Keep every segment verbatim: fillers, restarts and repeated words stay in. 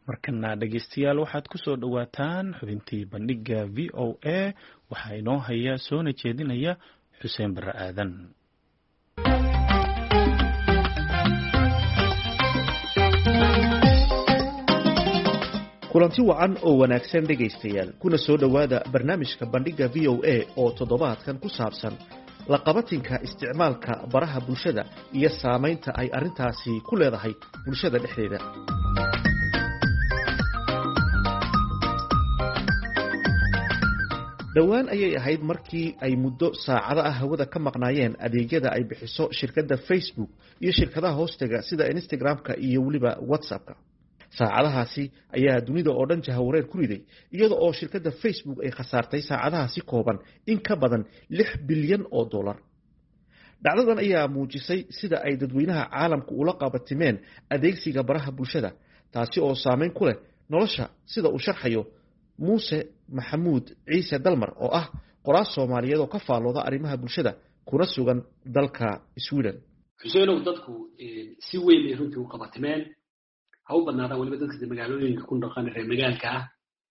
markana dhageystayaal waxaad ku soo dhawaataan xubintii bandhiga v o a waxaa inoo haya soona jeedinaya xuseen barre aadan. kulanti wacan oo wanaagsan dhegaystayaal kuna soo dhowaada barnaamijka bandhiga v o a oo toddobaadkan ku saabsan la qabatinka isticmaalka baraha bulshada iyo saamaynta ay arrintaasi ku leedahay bulshada dhexdeeda. dhowaan ayay ahayd markii ay muddo saacado ah hawada ka maqnaayeen adeegyada ay bixiso shirkadda Facebook iyo shirkadaha hoostaga sida Instagram-ka iyo weliba WhatsApp-ka. saacadahaasi ayaa dunida oo dhan jahawareer ku riday iyada oo shirkadda Facebook ay khasaartay saacadahaasi kooban in ka badan lix bilyan oo dollar. dhacdadan ayaa muujisay sida ay dadweynaha caalamku ula qabatimeen adeegsiga baraha bulshada, taasi oo saameyn ku leh nolosha sida uu sharxayo muuse maxamuud ciise dalmar oo ah qoraal Soomaaliyeed oo ka faalooda arrimaha bulshada kuna sugan dalka Sweden. xuseenow dadku si weyn ay runtii u qabatimeen ha u badnaadaan waliba dadka magaalooyinka ku dhaqan reer magaalka ah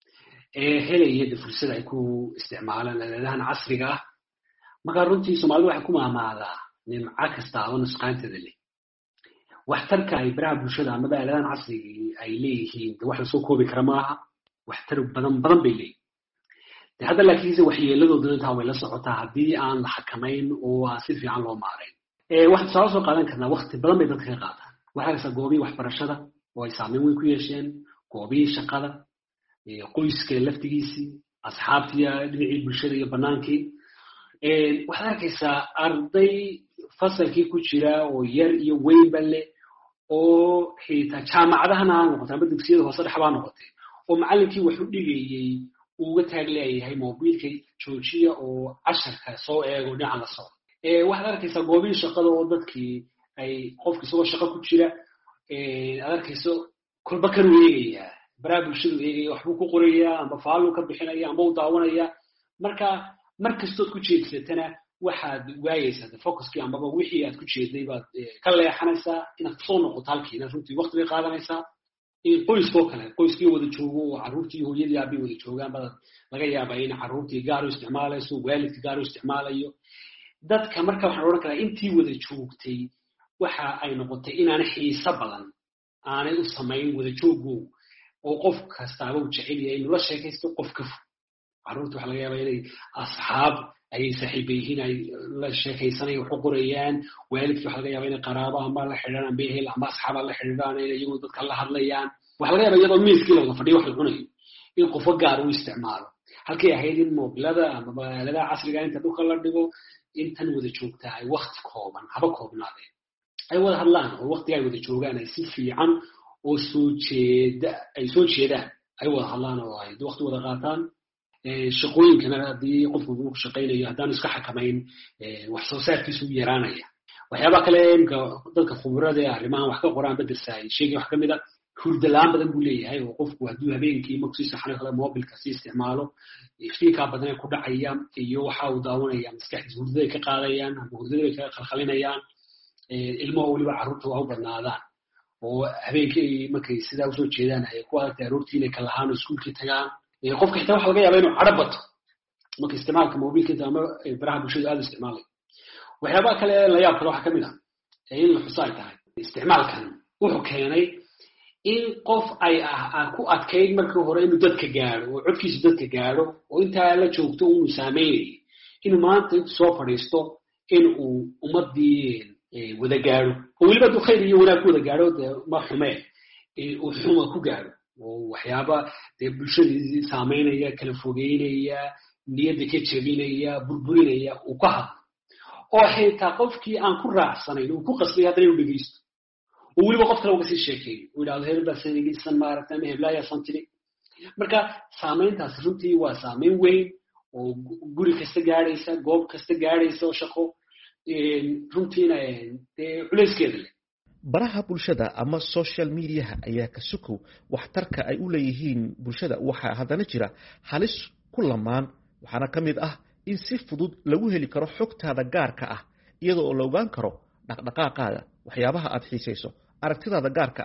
ee helaya fursad ay ku isticmaalaan aaladahan casriga ah. marka runtii Soomaalidu waxay ku maamaadaa nimco kasta oo nusqaanteeda leh. waxtarka ay baraha bulshada ama aaladahan casriga ay leeyihiin wax la soo koobi kara maaha, waxtar badan badan bay leeyihiin. hadda laakiinse waxyeeladooda intaa way la socotaa haddii aan la xakamayn oo aan si fiican loo maareyn. waxaan soo qaadan karnaa waqti badan bay dadka ka qaataan. waxaa jirta goobii waxbarashada oo ay saameyn weyn ku yeesheen, goobii shaqada, qoyska laftigiisii, asxaabtiya dhinacii bulshada iyo banaankii. waxaad arkaysaa arday fasalkii ku jira oo yar iyo weynba leh oo xitaa jaamacadahana ha noqotay ama dugsiyada hoose dhex baa noqotay oo macallinkii wax u dhigayey uga taag leeyahay mobilka joojiya oo casharka soo eego dhinaca la socdo. waxaad arkaysaa goobii shaqada oo dadkii ay qofka isagoo shaqo ku jira aad arkayso kolba kan u eegayaa baraha bulshadu eegaya waxbuu ku qorayaa amba faaluu ka bixinaya amba u daawanaya. marka mar kastood ku jeedsatana waxaad waayeysaa focuskii ambaba wixii aad ku jeeday baad ka leexanaysaa inaad kusoo noqoto halkiina runtii waqti bay qaadanaysaa. qoyskoo kale qoyskii wada joogo oo carruurtii hooyadii aabay wada joogaan baa laga yaabaa in carruurtii gaar u isticmaalayso, waalidkii gaar u isticmaalayo. dadka marka waxaan odhan karaa intii wada joogtay waxa ay noqotay inaana xiiso badan aanay u samayn wada joogow oo qof kastaaba u jecel yahay inuu la sheekaysto qof ka fog. carruurta waxaa laga yaabaa inay asxaab ayay saaxiiba yihiin ay la sheekaysanayaan wax u qorayaan. waalidkii waxaa laga yaabaa inay qaraabo ama la xidhiidhaan amba ehel ama asxaaba la xidhiidhaan inay iyagoo dadka la hadlayaan. waxaa laga yaabaa iyadoo miiskii la wada fadhiyo wax la cunayo in qofo gaar u isticmaalo halkay ahayd in mobilada ama aaladaha casriga inta dhulka la dhigo intan wada joogtaa ay waqti kooban haba koobnaadeen ay wada hadlaan oo waqtiga ay wada joogaan ay si fiican oo soo jeeda ay soo jeedaan ay wada hadlaan oo ay waqti wada qaataan. shaqooyinkana haddii qofku uu ku shaqaynayo haddaan iska xakamayn wax soo saarkiisu u yaraanaya. waxyaabaa kale imka dadka khuburada ee arrimahan wax ka qoraan badarsa ay sheegay wax ka mid a hurda la-aan badan buu leeyahay oo qofku hadduu habeenkii markuu si saxan kale mobilka si isticmaalo iftiinkaa badan ee ku dhacaya iyo waxa uu daawanaya maskaxdiisa hurdada ay ka qaadayaan ama hurdada ay ka khalkhalinayaan. ilmaha weliba carruurta waa u badnaadaan oo habeenkii markay sidaa usoo jeedaan ay ku adagtay aroortii inay kalahaan oo iskuulkii tagaan. qofka xitaa waxa laga yaabaa inuu cadho bato marka isticmaalka mobilka ama baraha bulshada aad u isticmaalay. waxyaabaha kale la yaab kale waxaa ka mid ah in la xuso ay tahay isticmaalkan wuxuu keenay in qof ay ku adkayd markii hore inuu dadka gaadho oo codkiisu dadka gaadho oo intaa la joogto unu saameynayay inuu maanta intu soo fadhiisto in uu ummadii wada gaadho oo weliba hadduu khayr iyo wanaag ku wada gaadho dee ma xumee uu xuma ku gaadho oo waxyaaba dee bulshadii saameynaya, kala fogeynaya, niyadda ka jebinaya, burburinaya uu ka hadlo oo xitaa qofkii aan ku raacsanayn uu ku qasbay haddana inuu dhegeysto oo weliba qof kale uga sii sheekeeyo uu yidhahdo hebelbaasan dhegeysan maaragta ama heblaayaasan tiri. marka saameyntaas runtii waa saameyn weyn oo guri kasta gaadhaysa, goob kasta gaadhaysa oo shaqo runtiina dee culayskeeda leh. baraha bulshada ama social mediaha ayaa ka sukow waxtarka ay u leeyihiin bulshada waxaa haddana jira halis ku lamaan. waxaana ka mid ah in si fudud lagu heli karo xogtaada gaarka ah iyadoo la ogaan karo dhaqdhaqaaqaada, waxyaabaha aad xiisayso, aragtidaada gaarka ah,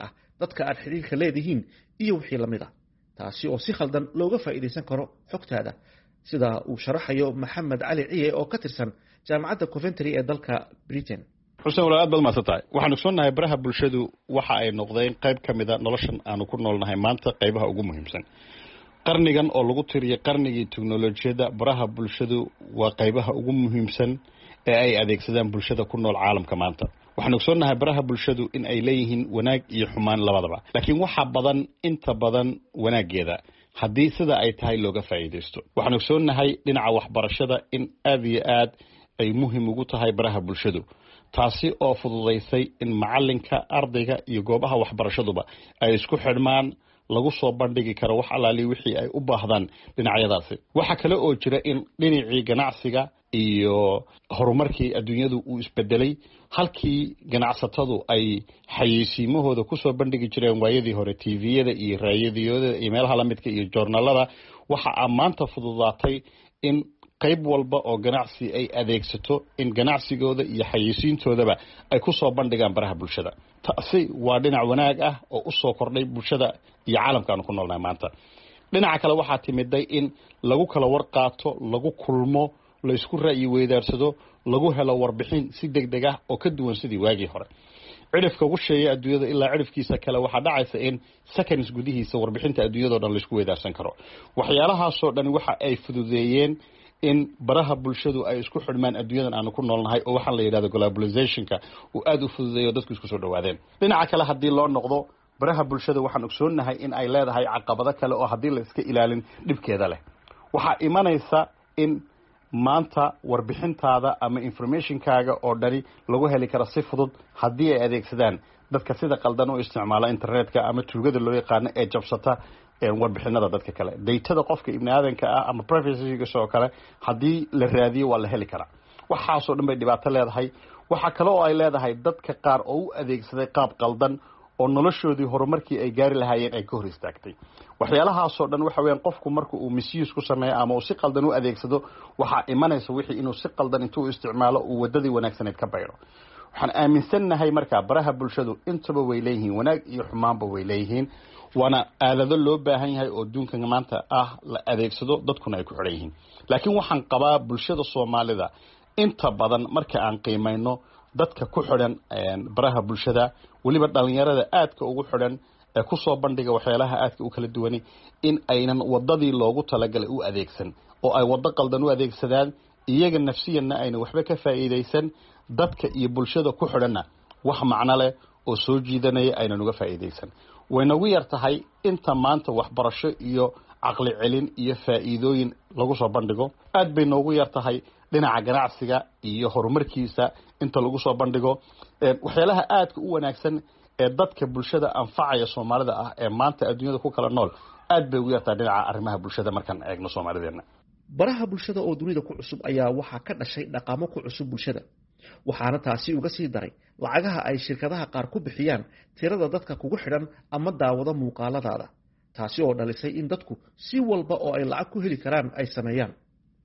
dadka aad xiriirka leedihiin iyo wixii la mid ah taasi oo si khaldan looga faa'iidaysan karo xogtaada sida uu sharaxayo maxamed cali ciye oo ka tirsan jaamacadda Coventry ee dalka Britain. xuseen walaal aad baad maasatahay waxaan ogsoonahay baraha bulshadu waxa ay noqdeen qayb ka mid ah noloshan aanu ku noolnahay maanta qaybaha ugu muhiimsan qarnigan oo lagu tiriyo qarnigii teknolojiyadda baraha bulshadu waa qaybaha ugu muhiimsan ee ay adeegsadaan bulshada ku nool caalamka maanta waxaan ogsoonahay baraha bulshadu in ay leeyihiin wanaag iyo xumaan labadaba laakiin waxa badan inta badan wanaageeda haddii sida ay tahay looga faa'iidaysto waxaan ogsoonahay dhinaca waxbarashada in aad iyo aad ay muhiim ugu tahay baraha bulshadu taasi oo fududaysay in macalinka ardayga iyo goobaha waxbarashaduba ay isku xidhmaan lagu soo bandhigi karo wax alaali wixii ay u baahdaan dhinacyadaasi waxa kale oo jira in dhinacii ganacsiga iyo horumarkii adduunyadu uu isbedelay halkii ganacsatadu ay xayeysiimahooda ku soo bandhigi jireen waayadii hore T V-yada iyo raadiyada iyo meelaha la midka iyo joornaalada waxa maanta fududaatay in qayb walba oo ganacsi ay adeegsato in ganacsigooda iyo xayeysiintoodaba ay ku soo bandhigaan baraha bulshada taasi waa dhinac wanaag ah oo u soo kordhay bulshada iyo caalamka aan ku noolnahay maanta dhinaca kale waxa timiday in lagu kala warqaato lagu kulmo la isku ra'yi weydaarsado lagu helo warbixin si degdeg ah oo ka duwan sidii waagii hore cirifka ugu sheeyay adduunyada ilaa cirifkiisa kale waxa dhacaysa in seconds gudihiisa warbixinta adduunyada oo dhan la isku weydaarsan karo waxyaalahaas oo dhan waxa ay fududeeyeen in baraha bulshadu ay isku xidhmaan adduunyadan aanu ku noolnahay oo waxa la yiraahdo globalizationka uu aad u fududeeyo dadku isku soo dhawaadeen dhinaca kale hadii loo noqdo baraha bulshada waxaan ogsoonahay in ay leedahay caqabado kale oo hadii la iska ilaalin dhibkeeda leh waxa imanaysa in maanta warbixintaada ama informationkaaga oo dhani lagu heli karo si fudud hadii ay adeegsadaan dadka sida qaldan u isticmaala internetka ama tuugada loo yaqaan ee jabsata warbixinada dadka kale daytada qofka ibn aadanka ah ama privacy-ga soo kale hadii la raadiyo waa la heli karaa waxa soo dhanbay dhibaato leedahay waxa kale oo ay leedahay dadka qaar oo u adeegsaday qaab qaldan oo noloshoodii horumarkii ay gaari lahaayeen ay ka hor istaagtay waxyaalahaas oo dhan waxa weeyaan qofku markuu uu misuse ku sameeyo ama uu si qaldan u adeegsado waxa imanaysa wixii inuu si qaldan intuu isticmaalo uu wadadii wanaagsaneed ka bayro waxaan aaminsanahay marka baraha bulshadu intaba way leeyihiin wanaag iyo xumaanba way leeyihiin wana aalado loo baahan yahay oo duunka maanta ah la adeegsado dadkuna ay ku xidhan yihiin laakiin waxaan qabaa bulshada Soomaalida inta badan marka aan qiimayno dadka ku xidhan baraha bulshada waliba dhalinyarada aadka ugu xidhan ee ku soo bandhiga waxyaalaha aadka u kala duwan in aynan wadadii loogu talagalay u adeegsan oo ay wada qaldan u adeegsadaan iyaga nafsiyanna ayna waxba ka faa'iideysan dadka iyo bulshada ku xidhanna wax macna leh oo soo jiidanaya aynan uga faa'iideysan wayna ugu yartahay inta maanta waxbarasho iyo aqli celin iyo faa'iidooyin lagu soo bandhigo aad bay noogu yartahay dhinaca ganacsiga iyo horumarkiisa inta lagu soo bandhigo waxyaalaha aadka u wanaagsan ee dadka bulshada anfacaya Soomaalida ah ee maanta adduunyada ku kala nool aad bay ugu yartahay dhinaca arrimaha bulshada markaan eegno Soomaalideena baraha bulshada oo dunida ku cusub ayaa waxa ka dhashay dhaqamo ku cusub bulshada waxaana taasi uga sii daray lacagaha ay shirkadaha qaar ku bixiyaan tirada dadka kugu xidhan ama daawada muuqaaladaada taasi oo dhalisay in dadku si walba oo ay lacag ku heli karaan ay sameeyaan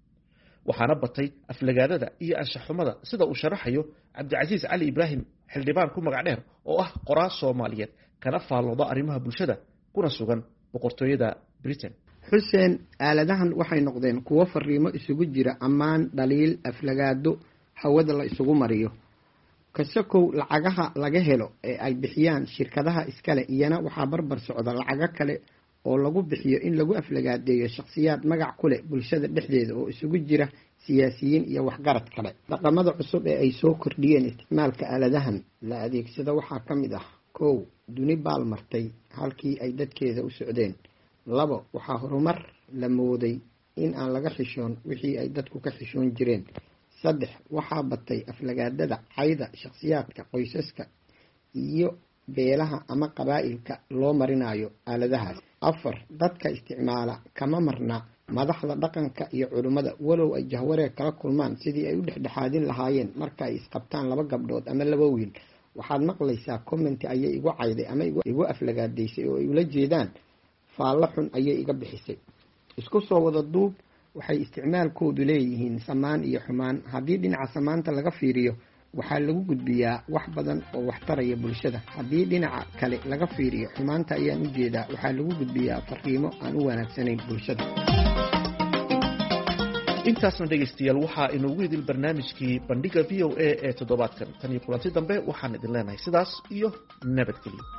waxaana batay aflagaadada iyo anshaxumada sida uu sharaxayo Cabdicasiis Cali Ibrahim xildhibaan ku magac dheer oo ah qoraal Soomaaliyeed kana faalooda arrimaha bulshada kuna sugan boqortooyada Britain xuseen aaladahan waxay noqdeen kuwo fariimo isugu jira ammaan dhaliil aflagaado hawada la isugu mariyo kasakow lacagaha laga helo ee ay bixiyaan shirkadaha iskale iyana waxaa barbar socda lacago kale oo lagu bixiyo in lagu aflagaadeeyo shakhsiyaad magac ku leh bulshada dhexdeeda oo isugu jira siyaasiyiin iyo waxgarad kale dhaqamada cusub ee ay soo kordhiyeen isticmaalka aaladahan la adeegsado waxaa ka mid ah kow duni baal martay halkii ay dadkeeda u socdeen labo waxaa horumar la mooday in aan laga xishoon wixii ay dadku ka xishoon jireen saddex waxaa batay aflagaadada cayda shakhsiyaadka qoysaska iyo beelaha ama qabaa'ilka loo marinayo aaladahaas afar dadka isticmaala kama marna madaxda dhaqanka iyo culimada walow ay jahwareer kala kulmaan sidii ay u dhexdhexaadin lahaayeen marka ay isqabtaan laba gabdhood ama laba wiil waxaad maqlaysaa comment ayay igu cayday ama igu aflagaadaysay oo ay ula jeedaan faalla xun ayay iga bixisay isku soo wada duub waxay isticmaalkoodu leeyihiin samaan iyo xumaan haddii dhinaca samaanta laga fiiriyo waxaa lagu gudbiyaa wax badan oo waxtaraya bulshada. haddii dhinaca kale laga fiiriyo xumaanta ayaan u jeedaa waxaa lagu gudbiyaa fariimo aan u wanaagsanayn bulshada. intaasna dhegaystayaal waxaa inoogu idil barnaamijkii bandhiga v o a ee toddobaadkan. tan iyo kulanti dambe waxaan idin leenahay sidaas iyo nabadgelyo.